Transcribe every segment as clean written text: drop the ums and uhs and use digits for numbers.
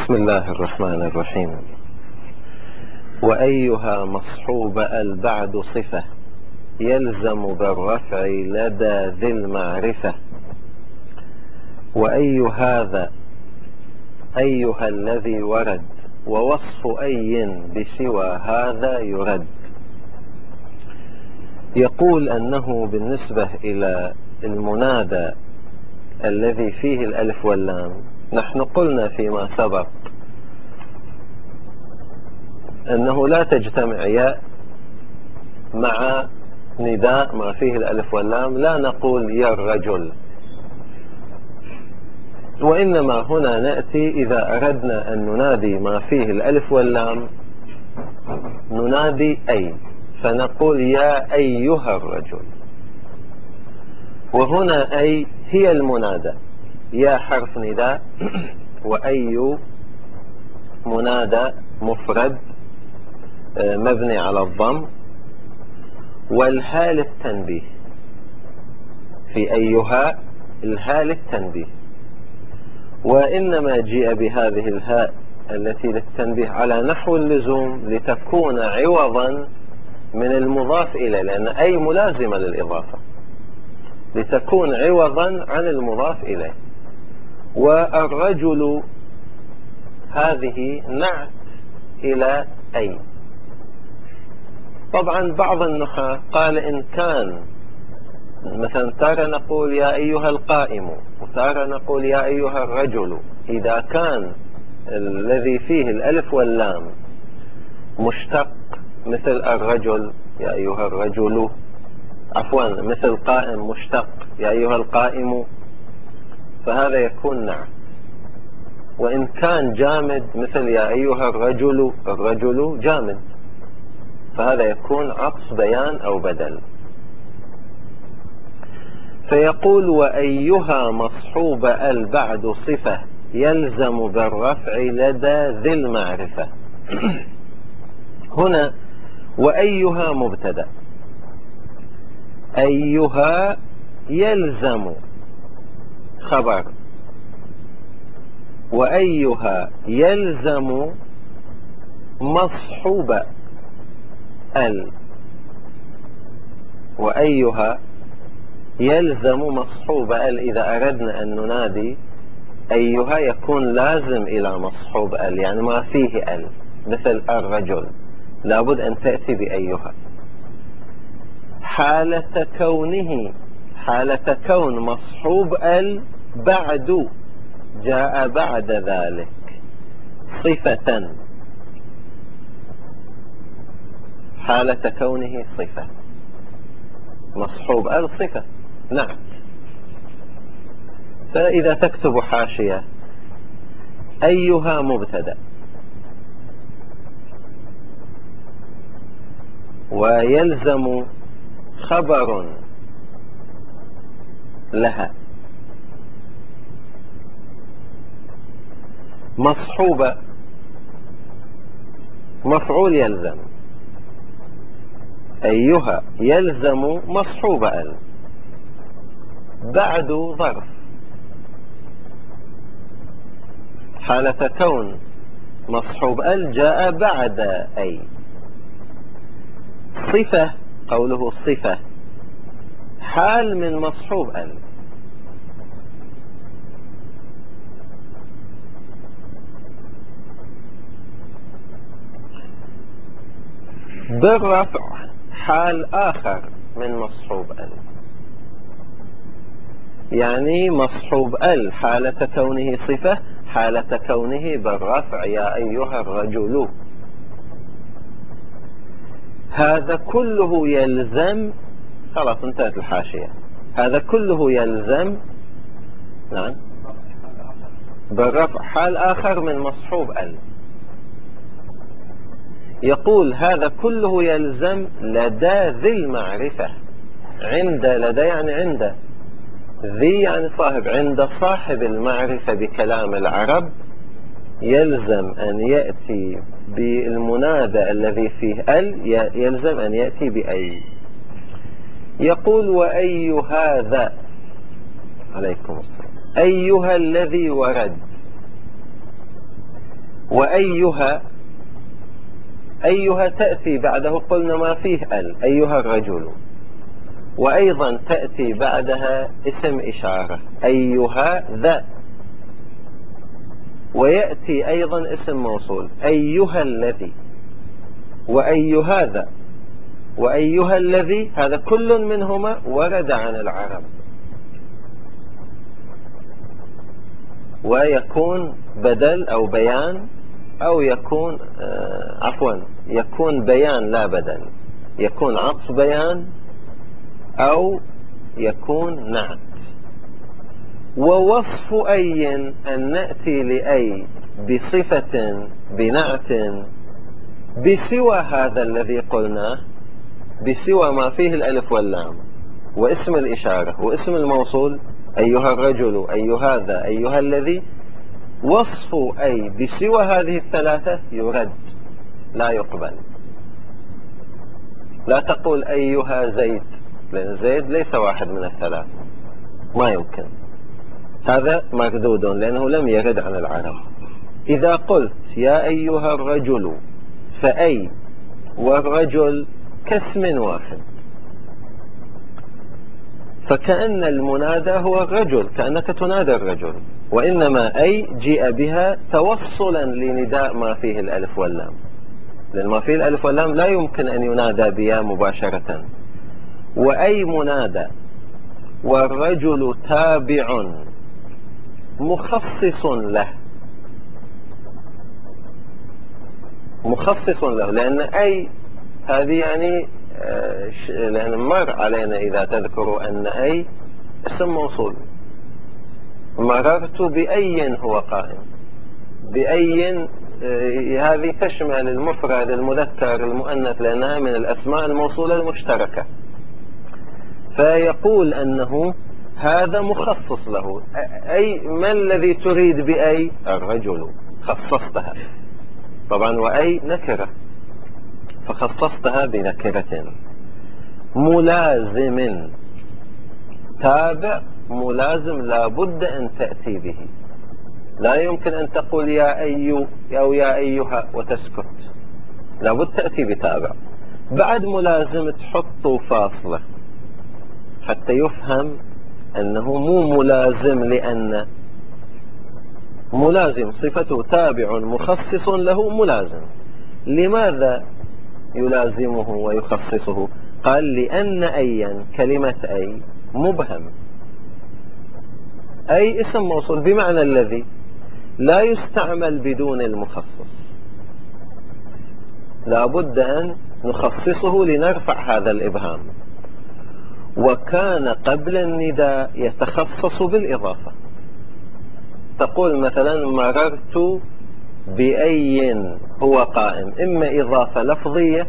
بسم الله الرحمن الرحيم. وأيها مصحوب البعد صفة يلزم بالرفع لدى ذي المعرفة. وأي هذا أيها الذي ورد ووصف أي بسوى هذا يرد. يقول أنه بالنسبة إلى المنادى الذي فيه الألف واللام، نحن قلنا فيما سبق أنه لا تجتمع ياء مع نداء ما فيه الألف واللام، لا نقول يا الرجل، وإنما هنا نأتي إذا أردنا أن ننادي ما فيه الألف واللام ننادي أي، فنقول يا أيها الرجل. وهنا أي هي المنادى، يا حرف نداء وأي منادى مفرد مبني على الضم، والهاء للتنبيه. في أيها الهاء للتنبيه، وإنما جيء بهذه الهاء التي للتنبيه على نحو اللزوم لتكون عوضا من المضاف إليه، لأن أي ملازمة للإضافة، لتكون عوضا عن المضاف إليه. والرجل هذه نعت إلى أي. طبعا بعض النحاة قال إن كان مثلا تارة نقول يا أيها القائم، وتارة نقول يا أيها الرجل، إذا كان الذي فيه الألف واللام مشتق مثل الرجل يا أيها الرجل، عفوا مثل قائم مشتق يا أيها القائم، فهذا يكون نعت. وإن كان جامد مثل يا أيها الرجل، الرجل جامد، فهذا يكون عطف بيان أو بدل. فيقول وأيها مصحوب البعد صفة يلزم بالرفع لدى ذي المعرفة. هنا وأيها مبتدأ، أيها يلزم خبر، وأيها يلزم مصحوب ال، وأيها يلزم مصحوب ال. إذا أردنا أن ننادي أيها يكون لازم إلى مصحوب ال، يعني ما فيه ال، مثل الرجل لابد أن تأتي بأيها. حالة كونه، حالة كون مصحوب ال بعد، جاء بعد ذلك صفة، حالة كونه صفة، مصحوب ال صفة نعت. فإذا تكتب حاشية أيها مبتدأ ويلزم خبر لها مصحوبة مفعول يلزم، أيها يلزم مصحوبة ال، بعد ظرف، حالة كون مصحوب ال جاء بعد أي. صفة، قوله صفة حال من مصحوب ال، بالرفع حال آخر من مصحوب ال، يعني مصحوب ال حالة كونه صفة، حالة كونه بالرفع يا أيها الرجل. هذا كله يلزم، خلاص انتهت الحاشية، هذا كله يلزم نعم بالرفع حال آخر من مصحوب ال. يقول هذا كله يلزم لدى ذي المعرفة. عند، لدى يعني عند، ذي يعني صاحب، عند صاحب المعرفة بكلام العرب يلزم أن يأتي بالمنادى الذي فيه ال، يلزم أن يأتي بأي. يقول وأي هذا، عليكم السلام، أيها الذي ورد، وأيها، أيها تأتي بعده قلنا ما فيه أيها الرجل، وأيضا تأتي بعدها اسم إشارة أيها ذا، ويأتي أيضا اسم موصول أيها الذي، وأي هذا، وأيها الذي، هذا كل منهما ورد عن العرب، ويكون بدل أو بيان، أو يكون يكون بيان لا بدل، يكون عطف بيان أو يكون نعت. ووصف أي أن نأتي لأي بصفة بنعت بسوى هذا الذي قلناه، بسوى ما فيه الألف واللام واسم الإشارة واسم الموصول أيها الرجل أي هذا أيها الذي، وصف أي بسوى هذه الثلاثة يرد لا يقبل. لا تقول أيها زيد، لأن زيد ليس واحد من الثلاثة، ما يمكن، هذا مردود لأنه لم يرد عن العرب. إذا قلت يا أيها الرجل، فأي والرجل كاسم واحد، فكأن المنادى هو الرجل، كأنك تنادى الرجل، وإنما أي جيء بها توصلا لنداء ما فيه الألف واللام، لأن ما فيه الألف واللام لا يمكن أن ينادى بها مباشرة. وأي منادى، والرجل تابع مخصص له، مخصص له، لأن أي هذه يعني لأن مر علينا إذا تذكروا أن أي اسم موصول، مررت بأي هو قائم، بأي هذه تشمل المفرد المذكر المؤنث لأنها من الأسماء الموصولة المشتركة، فيقول أنه هذا مخصص له. أي ما الذي تريد بأي؟ الرجل، خصصتها طبعا، وأي نكرة فخصصتها بنكرة. ملازم، تابع ملازم لا بد أن تأتي به، لا يمكن أن تقول يا أي أو يا أيها وتسكت، لا بد تأتي بتابع. بعد ملازم تحط فاصلة حتى يفهم أنه مو ملازم، لأن ملازم صفته تابع مخصص له ملازم. لماذا يلازمه ويخصصه؟ قال لأن أيا، كلمة أي مبهم، أي اسم موصول بمعنى الذي، لا يستعمل بدون المخصص، لا بد أن نخصصه لنرفع هذا الإبهام. وكان قبل النداء يتخصص بالإضافة، تقول مثلا مررت بأي هو قائم، إما إضافة لفظية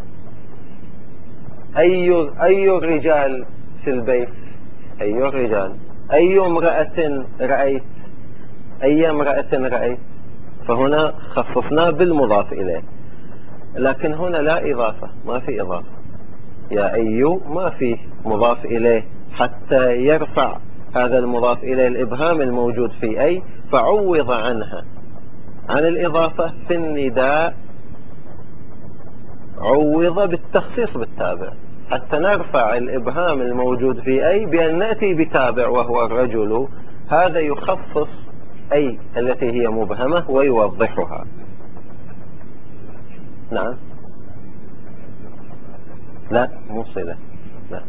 أي الرجال في البيت، أي الرجال، أي امرأة رأيت، أي امرأة رأيت، فهنا خصصناه بالمضاف إليه. لكن هنا لا إضافة، ما في إضافة، يا أي ما فيه مضاف إليه حتى يرفع هذا المضاف إليه الإبهام الموجود في أي، فعوض عنها عن الإضافة في النداء، عوض بالتخصيص بالتابع حتى نرفع الإبهام الموجود في أي بأن نأتي بتابع وهو الرجل، هذا يخصص أي التي هي مبهمة ويوضحها. نعم، لا مو صلة، لا،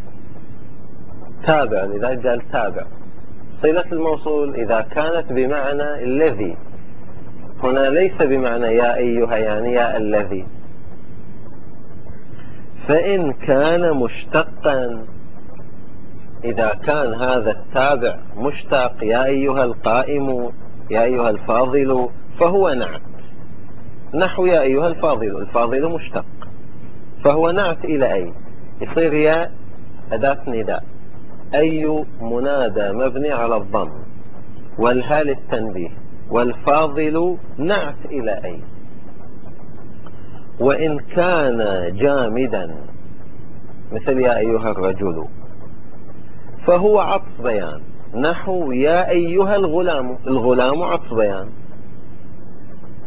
تابع، لذلك قال تابع. صلة الموصول إذا كانت بمعنى الذي، هنا ليس بمعنى يا أيها يعني يا الذي. فإن كان مشتقا، إذا كان هذا التابع مشتق، يا أيها القائم، يا أيها الفاضل، فهو نعت، نحو يا أيها الفاضل، الفاضل مشتق فهو نعت إلى أي، يصير يا أداة نداء، أي منادى مبني على الضم، والهاء للتنبيه، والفاضل نعت إلى أي. وإن كان جامدا مثل يا أيها الرجل، فهو عطف بيان، نحو يا أيها الغلام، الغلام عطف بيان،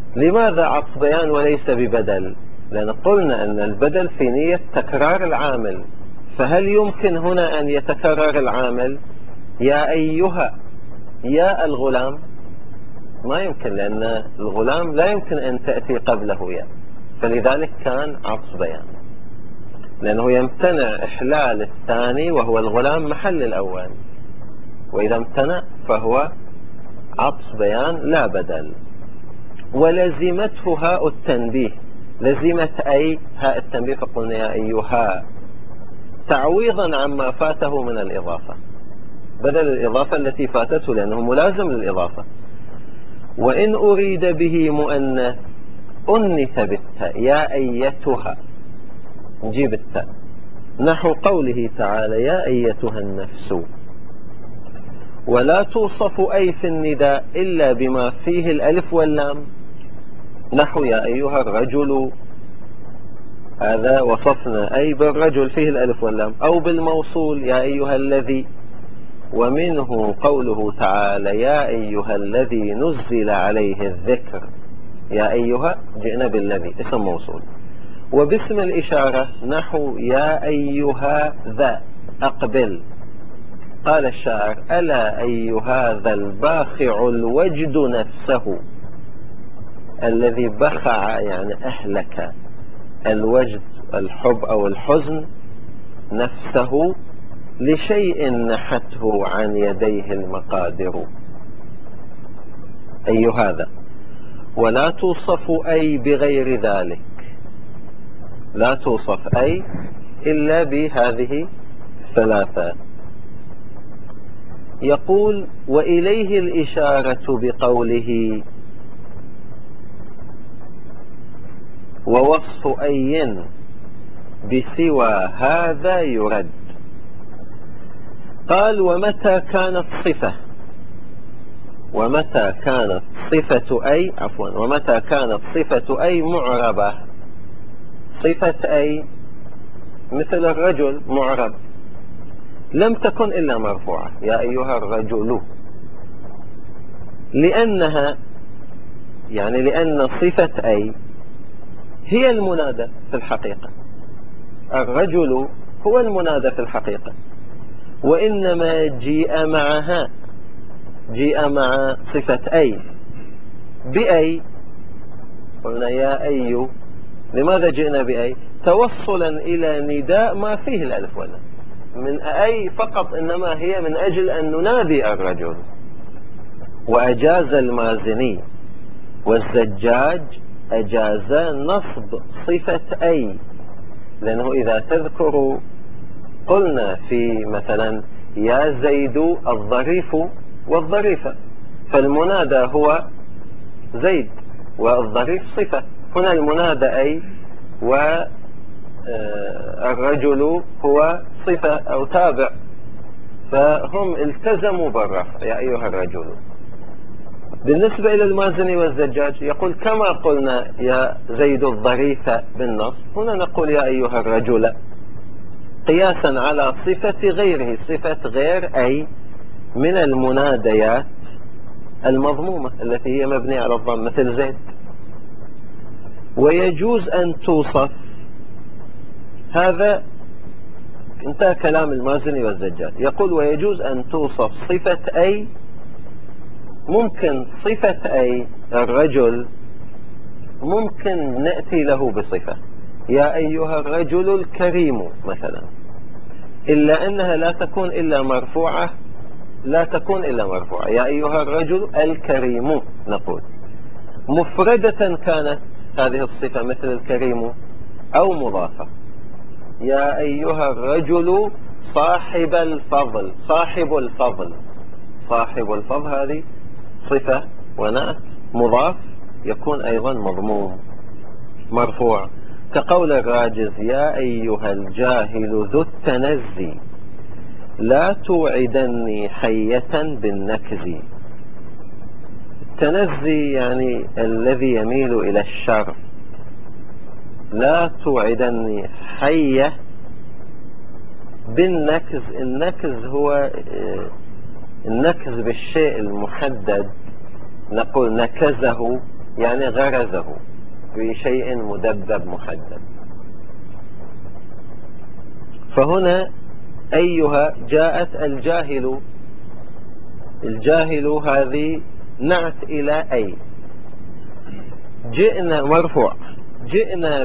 لماذا عطف بيان وليس ببدل؟ لأن قلنا أن البدل في نية تكرار العامل، فهل يمكن هنا أن يتكرر العامل يا أيها يا الغلام؟ ما يمكن، لأن الغلام لا يمكن أن تأتي قبله يا، فلذلك كان عطف بيان، لأنه يمتنع إحلال الثاني وهو الغلام محل الأول، وإذا امتنع فهو عطف بيان لا بدل. ولزمته هاء التنبيه، لزمت أي هاء التنبيه، فقلنا يا أيها تعويضا عما فاته من الإضافة، بدل الإضافة التي فاتته، لأنه ملازم للإضافة. وإن أريد به مؤنث أنث بالتاء يا أيتها، نجيب التاء، نحو قوله تعالى يا أيتها النفس. ولا توصف أي في النداء إلا بما فيه الألف واللام، نحو يا أيها الرجل، هذا وصفنا أي بالرجل فيه الألف واللام، أو بالموصول يا أيها الذي. ومنه قوله تعالى يا أيها الذي نزل عليه الذكر، يا أيها جئنا بالذي اسم موصول. وباسم الإشارة نحو يا أيها ذا أقبل. قال الشاعر ألا أيها ذا الباخع الوجد نفسه، الذي بخع يعني أهلك، الوجد الحب أو الحزن، نفسه لشيء نحته عن يديه المقادر، أي هذا. ولا توصف أي بغير ذلك، لا توصف أي إلا بهذه الثلاثة. يقول وإليه الإشارة بقوله ووصف أي بسوى هذا يرد. قال ومتى كانت صفة، ومتى كانت صفة أي ومتى كانت صفة أي معربة، صفة أي مثل الرجل معرب، لم تكن إلا مرفوعة يا أيها الرجل، لأنها يعني لأن صفة أي هي المنادى في الحقيقة، الرجل هو المنادى في الحقيقة، وإنما جيء معها، جيء مع صفة أي بأي، قلنا يا أي. لماذا جئنا بأي؟ توصلا إلى نداء ما فيه الألف واللام، من أي فقط، إنما هي من أجل أن ننادي الرجل. وأجاز المازني والزجاج أجاز نصب صفة أي، لأنه إذا تذكروا قلنا في مثلا يا زيد الظريف والظريفة، فالمنادى هو زيد والظريف صفة، هنا المنادى أي، والرجل هو صفة أو تابع، فهم التزموا بالرفع يا أيها الرجل. بالنسبة إلى المازني والزجاج يقول كما قلنا يا زيد الظريف بالنصب، هنا نقول يا أيها الرجل، قياسا على صفة غيره، صفة غير أي من المناديات المضمومة التي هي مبنية على الضم مثل زيد. ويجوز أن توصف، هذا انتهى كلام المازني والزجاج. يقول ويجوز أن توصف صفة أي، ممكن صفة أي الرجل ممكن نأتي له بصفة يا أيها الرجل الكريم مثلا، إلا أنها لا تكون إلا مرفوعة، لا تكون إلا مرفوعة يا أيها الرجل الكريم، نقول مفردة كانت هذه الصفة مثل الكريم أو مضافة يا أيها الرجل صاحب الفضل، صاحب الفضل، صاحب الفضل هذه صفة ونأت مضاف يكون أيضا مضموم مرفوع، كقول الراجز يا أيها الجاهل ذو التنزي لا توعدني حية بالنكز. التنزي يعني الذي يميل إلى الشر، لا توعدني حية بالنكز. النكز هو النكز بالشيء المحدد، نقول نكزه يعني غرزه بشيء مدبب محدد. فهنا أيها جاءت الجاهل. الجاهل هذه نعت إلى أي، جئنا مرفوع، جئنا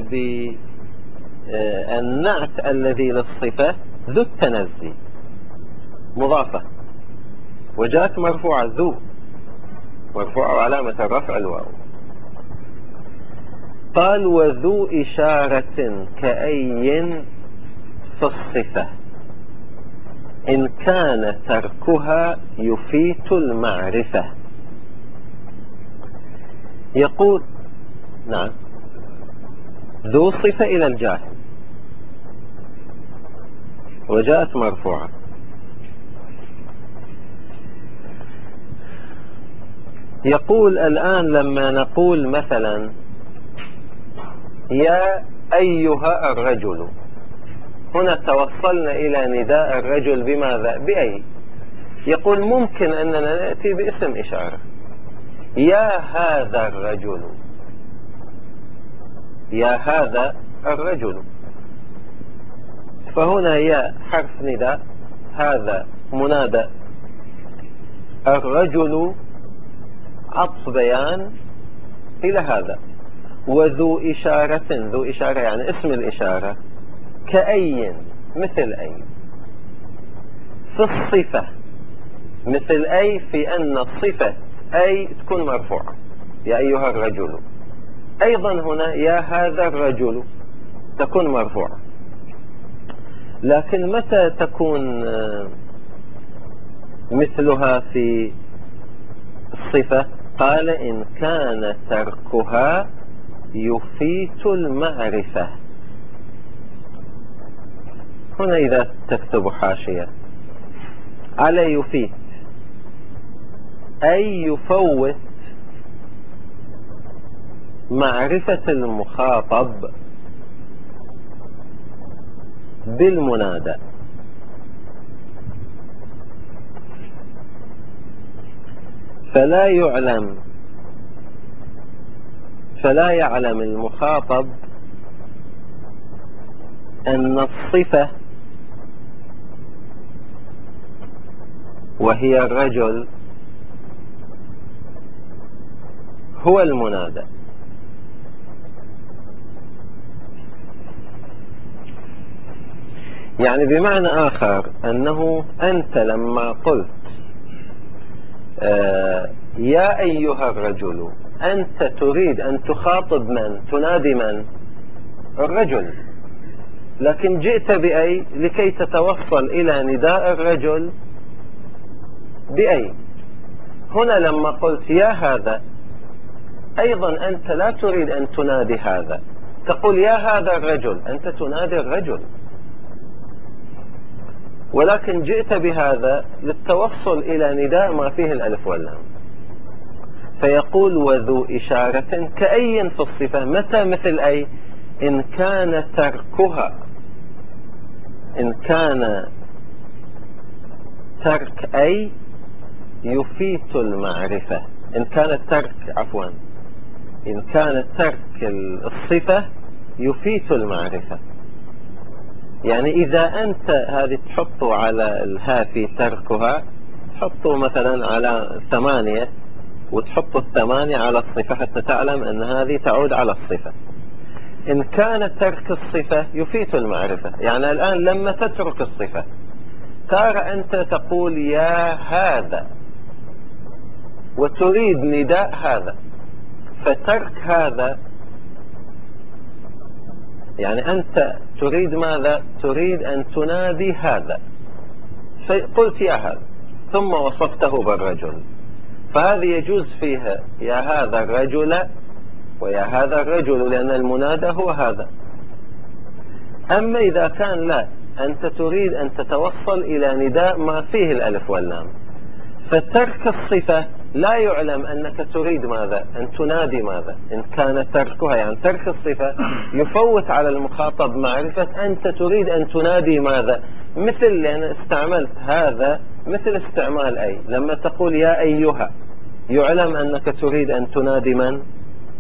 بالنعت الذي للصفة ذو التنزي مضافة، وجاءت مرفوعة ذو، مرفوعة علامة الرفع الواو. قال وذو إشارة كأي في الصفة إن كان تركها يفيت المعرفة. يقول نعم ذو صفة إلى الجاهل وجاءت مرفوعة. يقول الآن لما نقول مثلا يا أيها الرجل، هنا توصلنا إلى نداء الرجل بماذا؟ بأي. يقول ممكن أننا نأتي باسم إشارة، يا هذا الرجل، يا هذا الرجل. فهنا يا حرف نداء، هذا منادى، الرجل عطف بيان إلى هذا. وذو إشارة، ذو إشارة يعني اسم الإشارة، كأي مثل أي، في الصفة مثل أي، في أن صفة أي تكون مرفوعة، يا أيها الرجل. أيضا هنا يا هذا الرجل تكون مرفوعة. لكن متى تكون مثلها في الصفة؟ قال إن كان تركها يفيت المعرفة. هنا إذا تكتب حاشية على يفيت أي يفوت معرفة المخاطب بالمنادى. فلا يعلم المخاطب أن الصفة وهي الرجل هو المنادى. يعني بمعنى آخر أنه أنت لما قلت يا أيها الرجل، أنت تريد أن تخاطب من؟ تنادي من؟ الرجل. لكن جئت بأي لكي تتوصل إلى نداء الرجل بأي. هنا لما قلت يا هذا، أيضا أنت لا تريد أن تنادي هذا، تقول يا هذا الرجل، أنت تنادي الرجل، ولكن جئت بهذا للتوصل إلى نداء ما فيه الألف واللام. فيقول وذو إشارة كأي في الصفة، متى مثل أي؟ إن كان تركها، إن كان ترك أي يفيت المعرفة، إن كان الترك عفوا، إن كان ترك الصفة يفيت المعرفة. يعني إذا أنت هذه تحطه على الها في تركها، تحطه مثلا على 8 وتحط 8 على الصفة حتى تعلم أن هذه تعود على الصفة. إن كان ترك الصفة يفيت المعرفة. يعني الآن لما تترك الصفة ترى أنت تقول يا هذا وتريد نداء هذا، فترك هذا يعني أنت تريد ماذا؟ تريد أن تنادي هذا، فقلت يا هذا ثم وصفته بالرجل، فهذه يجوز فيها يا هذا الرجل ويا هذا الرجل، لأن المنادى هو هذا. أما إذا كان لا، أنت تريد أن تتوصل إلى نداء ما فيه الألف واللام، فترك الصفة لا يعلم أنك تريد ماذا؟ أن تنادي ماذا؟ إن كان تركها يعني ترك الصفة يفوت على المخاطب معرفة أنت تريد أن تنادي ماذا. مثل لأن استعملت هذا مثل استعمال أي، لما تقول يا أيها يعلم أنك تريد أن تنادي من؟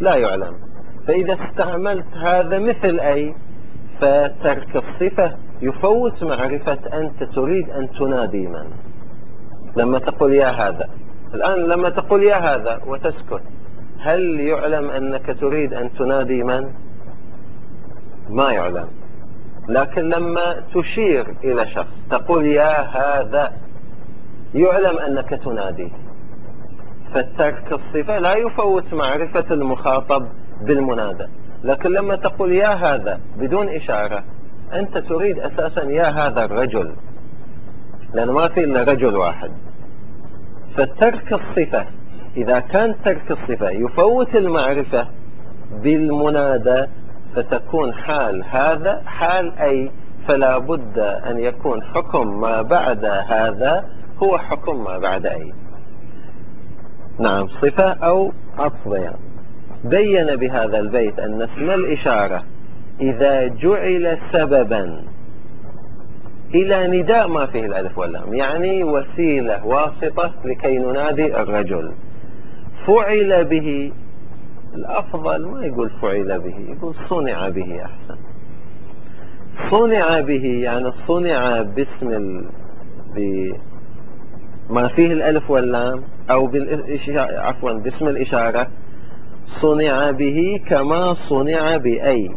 لا يعلم. فإذا استعملت هذا مثل أي، فترك الصفة يفوت معرفة أنت تريد أن تنادي من. لما تقول يا هذا، الآن لما تقول يا هذا وتسكت، هل يعلم أنك تريد أن تنادي من؟ ما يعلم. لكن لما تشير إلى شخص تقول يا هذا، يعلم أنك تناديه. فترك الصفة لا يفوت معرفة المخاطب بالمنادى. لكن لما تقول يا هذا بدون إشارة، أنت تريد أساسا يا هذا الرجل، لأن ما في إلا رجل واحد. فترك الصفة، إذا كان ترك الصفة يفوت المعرفة بالمنادى، فتكون حال هذا حال أي، فلا بد أن يكون حكم ما بعد هذا هو حكم ما بعد أي. نعم، صفة أو عطف بيان. بين بهذا البيت أن اسم الإشارة إذا جعل سببا إلى نداء ما فيه الألف واللام، يعني وسيلة واسطة لكي ننادي الرجل، فعل به. الأفضل ما يقول فعل به، يقول صنع به أحسن. صنع به يعني صنع بما فيه الألف واللام، أو عفوا باسم الإشارة، صنع به كما صنع بأي.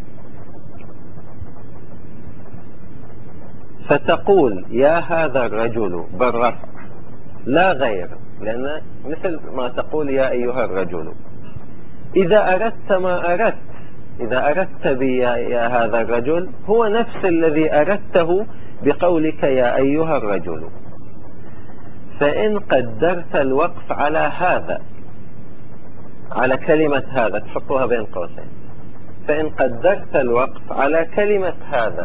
فتقول يا هذا الرجل بالرفع لا غير، لأن مثل ما تقول يا أيها الرجل. إذا أردت ما أردت، إذا أردت بي يا هذا الرجل، هو نفس الذي أردته بقولك يا أيها الرجل. فإن قدرت الوقف على هذا، على كلمة هذا، تحطوها بين قوسين، فإن قدرت الوقف على كلمة هذا،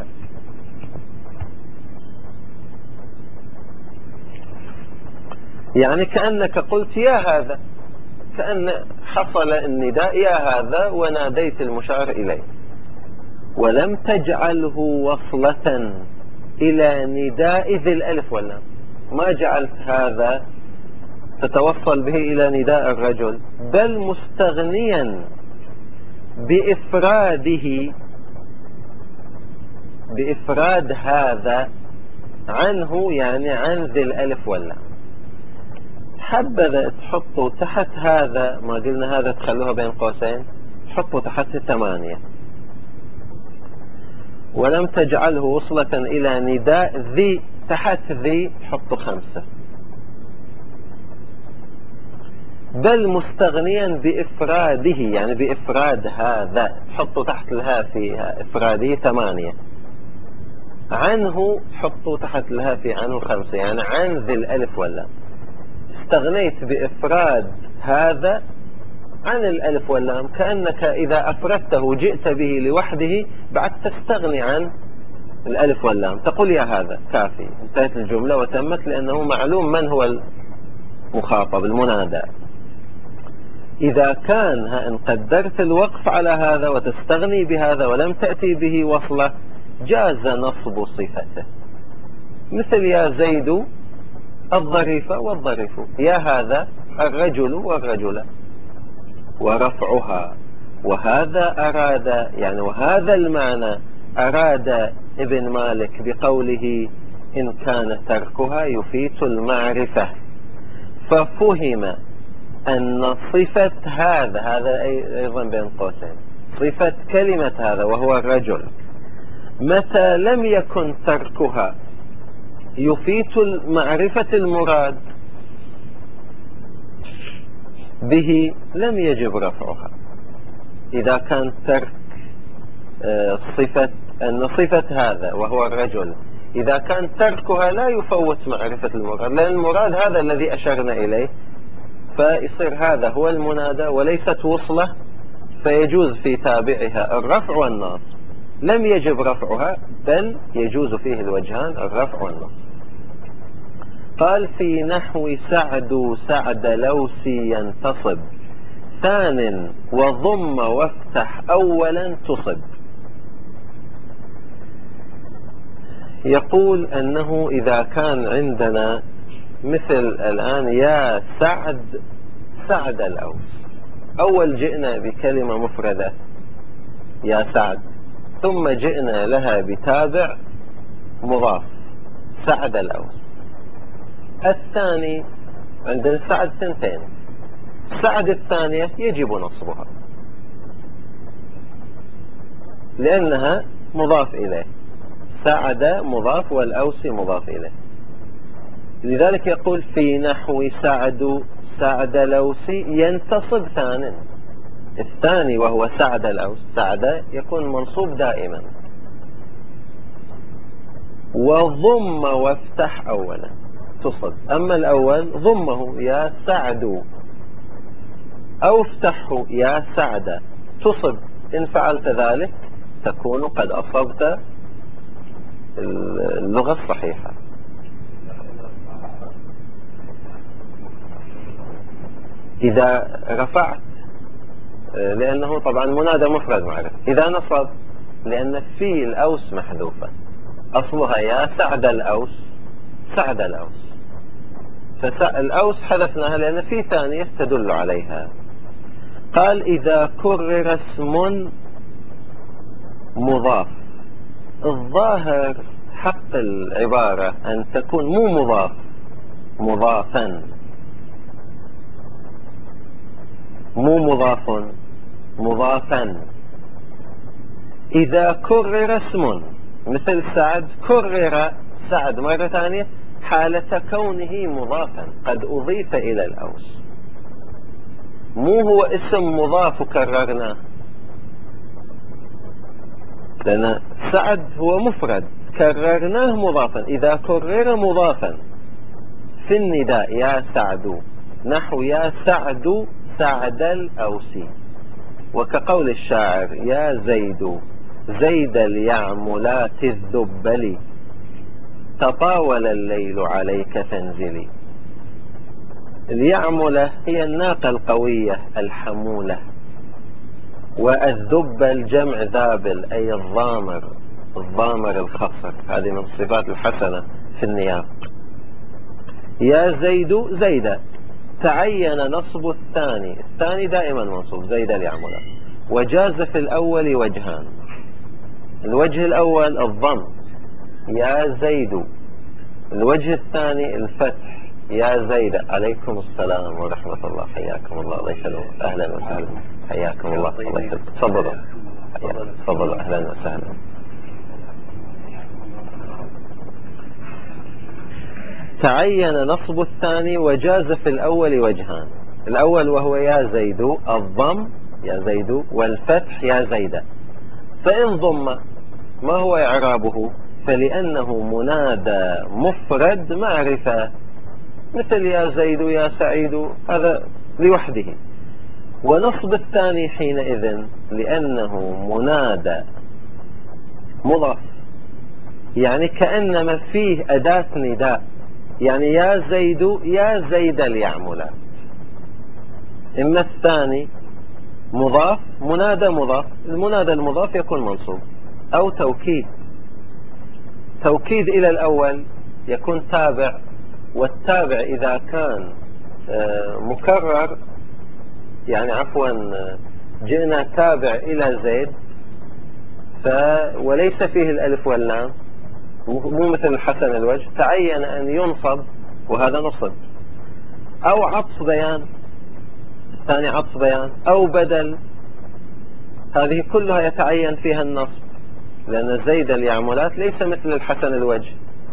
يعني كأنك قلت يا هذا، كأن حصل النداء يا هذا وناديت المشار إليه، ولم تجعله وصلة إلى نداء ذي الألف واللام. ما جعلت هذا تتوصل به إلى نداء الرجل، بل مستغنيا بإفراده، بإفراد هذا عنه، يعني عن ذي الألف واللام. حبذا تحطوا تحت هذا، ما قلنا هذا تخلوها بين قوسين، تحطوا تحت 8. ولم تجعله وصلة إلى نداء ذي، تحت ذي تحطوا 5. بل مستغنيا بإفراده، يعني بإفراد هذا، تحطوا تحت الها في إفراده 8. عنه حطوا تحت الها في عنه 5، يعني عن ذي الألف واللام. استغنيت بإفراد هذا عن الألف واللام، كأنك إذا أفردته جئت به لوحده، بعد تستغني عن الألف واللام، تقول يا هذا كافي، انتهت الجملة وتمت، لأنه معلوم من هو المخاطب المنادى. إذا كان إن قدرت الوقف على هذا وتستغني بهذا ولم تأتي به وصلة، جاز نصب صفته، مثل يا زيد الظريف والظريف، يا هذا الرجل والرجل، ورفعها. وهذا أراد، يعني وهذا المعنى أراد ابن مالك بقوله إن كان تركها يفيت المعرفة. ففهم أن صفة هذا أيضا بين قوسين، صفة كلمة هذا وهو الرجل، متى لم يكن تركها يفيت معرفة المراد به، لم يجب رفعها. إذا كان ترك أن صفة هذا وهو الرجل، إذا كان تركها لا يفوت معرفة المراد، لأن المراد هذا الذي أشرنا إليه، فيصير هذا هو المنادى وليست وصلة، فيجوز في تابعها الرفع والنصب. لم يجب رفعها، بل يجوز فيه الوجهان، الرفع والنصب. قال في نحو سعد سعد لوسي ينتصب، ثان وضم وافتح أولا تصب. يقول أنه إذا كان عندنا مثل الآن يا سعد سعد الأوس، أول جئنا بكلمة مفردة يا سعد، ثم جئنا لها بتابع مضاف سعد الأوس. الثاني عندنا سعد ثنتين، سعد الثانية يجب نصبها لأنها مضاف إليه، سعد مضاف والأوس مضاف إليه. لذلك يقول في نحو سعد الأوسي ينتصب ثان، الثاني وهو سعد الأوس سعد يكون منصوب دائما. وضم وافتح أولا تصب، أما الأول ضمه يا سعد أو افتحه يا سعد تصب. إن فعلت ذلك تكون قد أصبت اللغة الصحيحة. إذا رفعت لأنه طبعا منادى مفرد معرفة. إذا نصب لأن في الأوس محذوفة، أصلها يا سعد الأوس سعد الأوس، فالأوس حذفناها لأن في ثانية تدل عليها. قال إذا كرر اسم مضاف، الظاهر حق العبارة أن تكون مو مضاف، مضافا، مو مضاف، مضافا. إذا كرر اسم مثل سعد، كرر سعد مرة ثانية حالة كونه مضافا قد أضيف إلى الأوس، مو هو اسم مضاف وكررناه، لأن سعد هو مفرد كررناه مضافا. إذا كرر مضافا في النداء يا سعد، نحو يا سعد سعد الأوسي، وكقول الشاعر يا زيد زيد اليعملات الذبل، تطاول الليل عليك فانزلي. اليعملة هي الناقة القوية الحمولة، والذبل جمع ذابل أي الضامر، الضامر الخصر، هذه من الصفات الحسنة في النياق. يا زيد زيد تعين نصب الثاني، الثاني دائما منصوب زيد اليعملة، وجاز في الأول وجهان. الوجه الأول الضم يا زيد، الوجه الثاني الفتح يا زيد. عليكم السلام ورحمة الله، حياكم الله، الله يسلمك، أهلا وسهلا، حياكم الله، الله يسلمك، تفضلوا تفضلوا، أهلا وسهلا. تعين نصب الثاني وجاز في الأول وجهان، الأول وهو يا زيد الضم يا زيد، والفتح يا زيد. فإن ضم ما هو إعرابه؟ فلأنه منادى مفرد معرفة، مثل يا زيد يا سعيد، هذا لوحده. ونصب الثاني حينئذ لأنه منادى مضاف، يعني كأنما فيه أداة نداء، يعني يا زيد يا زيد اليعملات. إما الثاني مضاف منادى مضاف، المنادى المضاف يكون منصوب، أو توكيد إلى الأول يكون تابع، والتابع إذا كان مكرر، يعني عفوا جئنا تابع إلى زيد وليس فيه الألف واللام، مو مثل الحسن الوجه، تعين أن ينصب وهذا نصب، أو عطف بيان، الثاني عطف بيان، أو بدل، هذه كلها يتعين فيها النصب، لأن زيد اليعملات ليس مثل الحسن الوجه.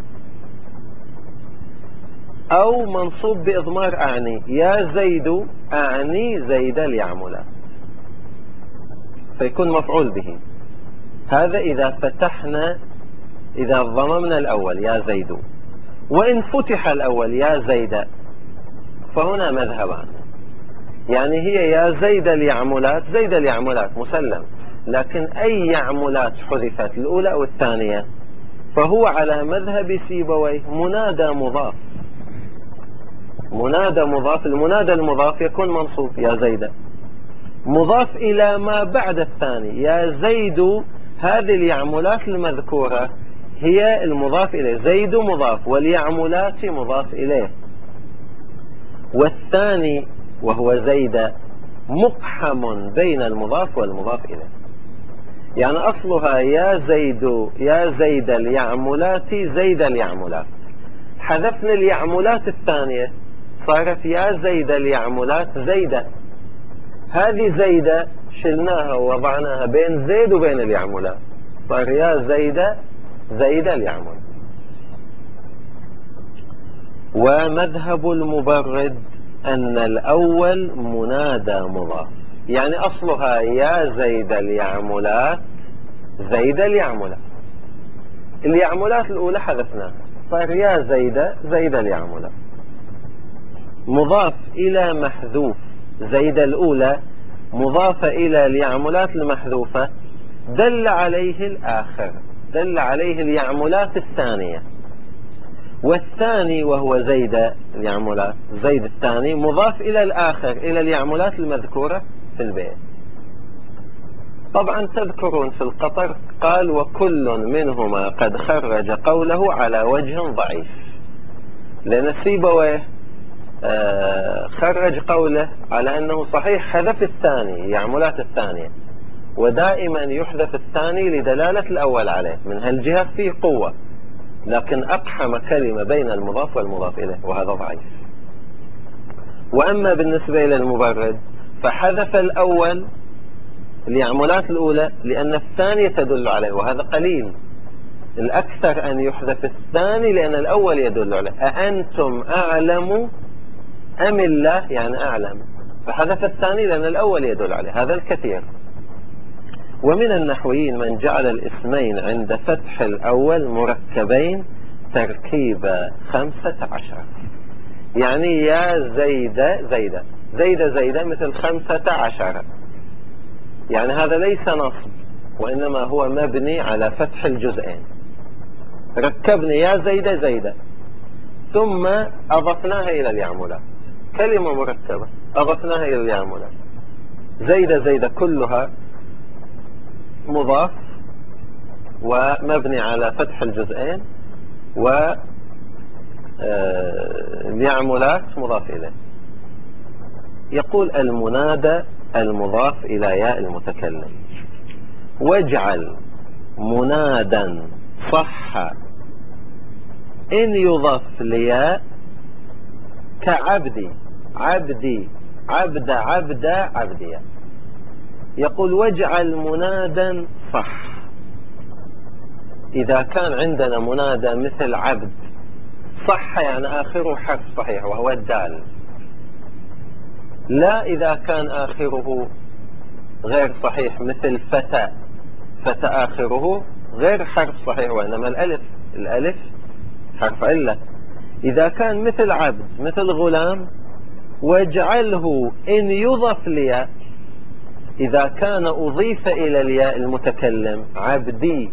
أو منصوب بإضمار أعني، يا زيد أعني زيد اليعملات، فيكون مفعول به. هذا إذا فتحنا، إذا ضممنا الأول يا زيد. وإن فتح الأول يا زيد فهنا مذهبان، يعني هي يا زيد اليعملات، زيد اليعملات مسلم، لكن أي يعملات حذفت، الأولى أو الثانية، فهو على مذهب سيبويه منادى مضاف، منادى مضاف، المنادى المضاف يكون منصوب يا زيد، مضاف إلى ما بعد الثاني يا زيد. هذه اليعملات المذكورة هي المضاف إليه، زيد مضاف واليعملات مضاف إليه، والثاني وهو زيد مقحم بين المضاف والمضاف إليه. يعني أصلها يا زيد يا زيد اليعملات زيد اليعملات، حذفنا اليعملات الثانية صارت يا زيد اليعملات زيدة. هذه زيدة شلناها ووضعناها بين زيد وبين اليعملات، صار يا زيدة زيد اليعمل. ومذهب المبرد أن الأول منادى مضاف، يعني أصلها يا زيد اليعملات زيد اليعملات، اليعملات الأولى حذفناها صار يا زيد زيد اليعملات، مضاف إلى محذوف. زيد الأولى مضافة إلى اليعملات المحذوفة، دل عليه الآخر، دل عليه اليعملات الثانية. والثاني وهو زيد اليعملات، زيد الثاني مضاف إلى الآخر، إلى اليعملات المذكورة في البيت. طبعا تذكرون في القطر قال وكل منهما قد خرج قوله على وجه ضعيف، لأن سيبويه خرج قوله على أنه صحيح حذف الثاني يعملات الثانية، ودائما يحذف الثاني لدلالة الأول عليه، من هالجهة فيه قوة، لكن أقحم كلمة بين المضاف والمضاف إليه وهذا ضعيف. وأما بالنسبة إلى المبرد فحذف الأول اليعملات الأولى لأن الثانية تدل عليه، وهذا قليل، الأكثر أن يحذف الثاني لأن الأول يدل عليه. أأنتم أعلم أم الله، يعني أعلم، فحذف الثاني لأن الأول يدل عليه، هذا الكثير. ومن النحويين من جعل الاسمين عند فتح الأول مركبين تركيب 15، يعني يا زيد زيد زيد زيد مثل 15، يعني هذا ليس نصب وإنما هو مبني على فتح الجزئين. ركبنا يا زيد زيد ثم أضفناها إلى اليعملات، كلمة مركبة أضفناها إلى اليعملات. زيد زيد كلها مضاف ومبني على فتح الجزئين، واليعملات مضاف إليه. يقول المنادى المضاف إلى ياء المتكلم. واجعل منادا صح إن يضاف لياء كعبدي عبدي عبد عبد عبدي. يقول واجعل منادا صح، إذا كان عندنا منادى مثل عبد صح يعني آخره حرف صحيح وهو الدال، لا إذا كان آخره غير صحيح مثل فتى، فتى آخره غير حرف صحيح وإنما الألف حرف علة. إذا كان مثل عبد مثل غلام واجعله إن يضف لياء، إذا كان أضيف إلى الياء المتكلم عبدي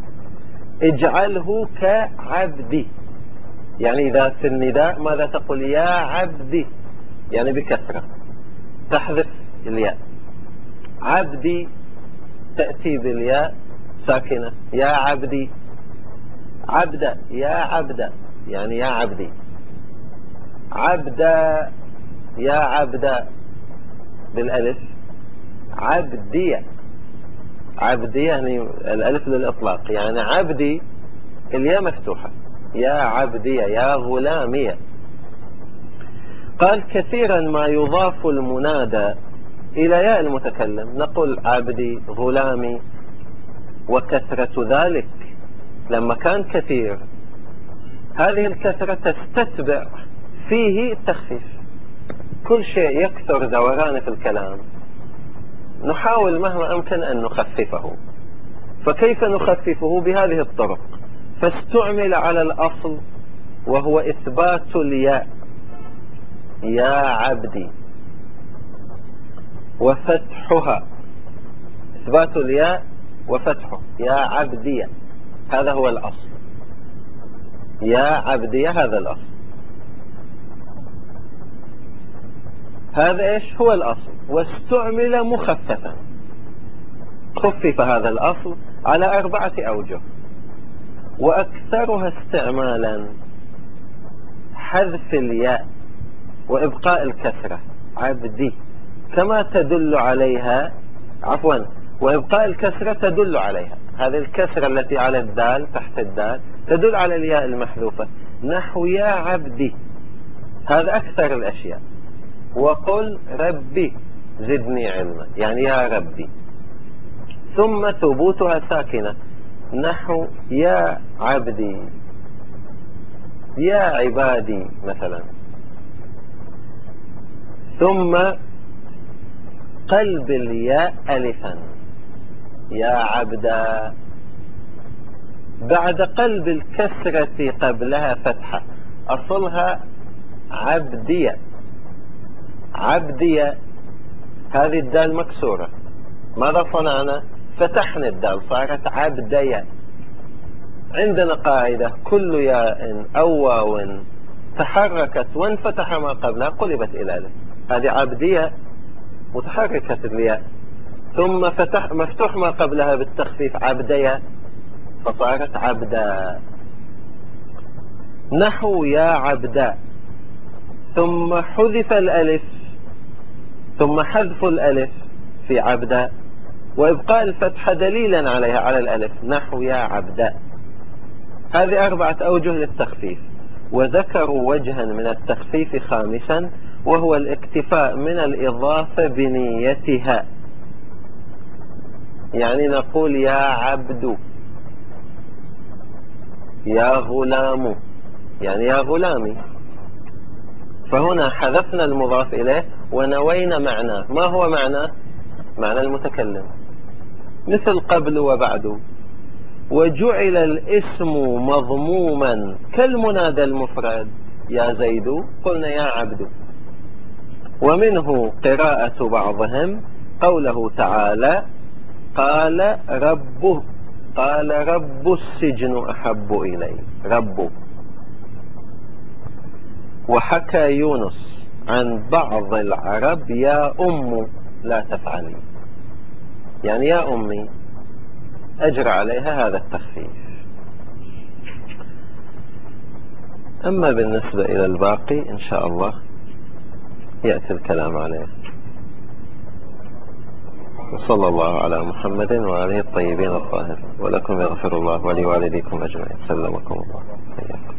اجعله كعبدي، يعني إذا في النداء ماذا تقول؟ يا عبدي، يعني بكسرة تحذف الياء. عبدي تأتي بالياء ساكنة، يا عبدي. عبد يا عبد، يعني يا عبدي. عبد يا عبد بالألف. عبدي عبدي يعني الألف للإطلاق، يعني عبدي الياء مفتوحة، يا عبدي يا غلامي. قال كثيرا ما يضاف المنادى إلى ياء المتكلم، نقول عبدي غلامي، وكثرة ذلك لما كان كثير هذه الكثرة تستتبع فيه التخفيف. كل شيء يكثر دوران في الكلام نحاول مهما أمكن أن نخففه، فكيف نخففه؟ بهذه الطرق. فاستعمل على الأصل وهو إثبات الياء يا عبدي وفتحها، إثبات الياء وفتحه يا عبدي، هذا هو الأصل، يا عبدي هذا الأصل، هذا إيش هو الأصل. واستعمل مخففا، خفف هذا الأصل على 4 أوجه، وأكثرها استعمالا حذف الياء وإبقاء الكسرة عبدي، كما تدل عليها، عفوا، وإبقاء الكسرة تدل عليها. هذه الكسرة التي على الدال تحت الدال تدل على الياء المحذوفة، نحو يا عبدي، هذا أكثر الأشياء. وقل ربي زدني علما، يعني يا ربي، ثم ثبوتها ساكنة، نحو يا عبدي، يا عبادي مثلا. ثم قلب الياء ألفا، يا عبدا، بعد قلب الكسرة قبلها فتحة، أصلها عبدية، عبدية، هذه الدال مكسورة، ماذا صنعنا؟ فتحنا الدال صارت عبدية. عندنا قاعدة: كل ياء أو واو تحركت وانفتح ما قبلها قلبت إلى ألف، هذه عبدية متحركة الياء، ثم مفتوح ما قبلها بالتخفيف عبدية فصارت عبدا، نحو يا عبدا. ثم حذف الألف، ثم حذف الألف في عبدا وإبقاء الفتحة دليلا عليها على الألف، نحو يا عبدا. هذه 4 أوجه للتخفيف. وذكروا وجها من التخفيف خامسا، وهو الاكتفاء من الإضافة بنيتها، يعني نقول يا عبد، يا غلام، يعني يا غلامي، فهنا حذفنا المضاف إليه ونوينا معناه. ما هو معناه؟ معنى المتكلم، مثل قبل وبعد. وجعل الاسم مضموما كالمنادى المفرد، يا زيد، قلنا يا عبد. ومنه قراءة بعضهم قوله تعالى: قال ربه، قال رب السجن أحب إلي، رب. وحكى يونس عن بعض العرب: يا أم لا تفعلي، يعني يا أمي، أجرى عليها هذا التخفيف. أما بالنسبة إلى الباقي إن شاء الله يأتي الكلام عليه. وصلى الله على محمد وآله الطيبين الطاهرين، ولكم يغفر الله ولوالديكم أجمعين، سلمكم الله.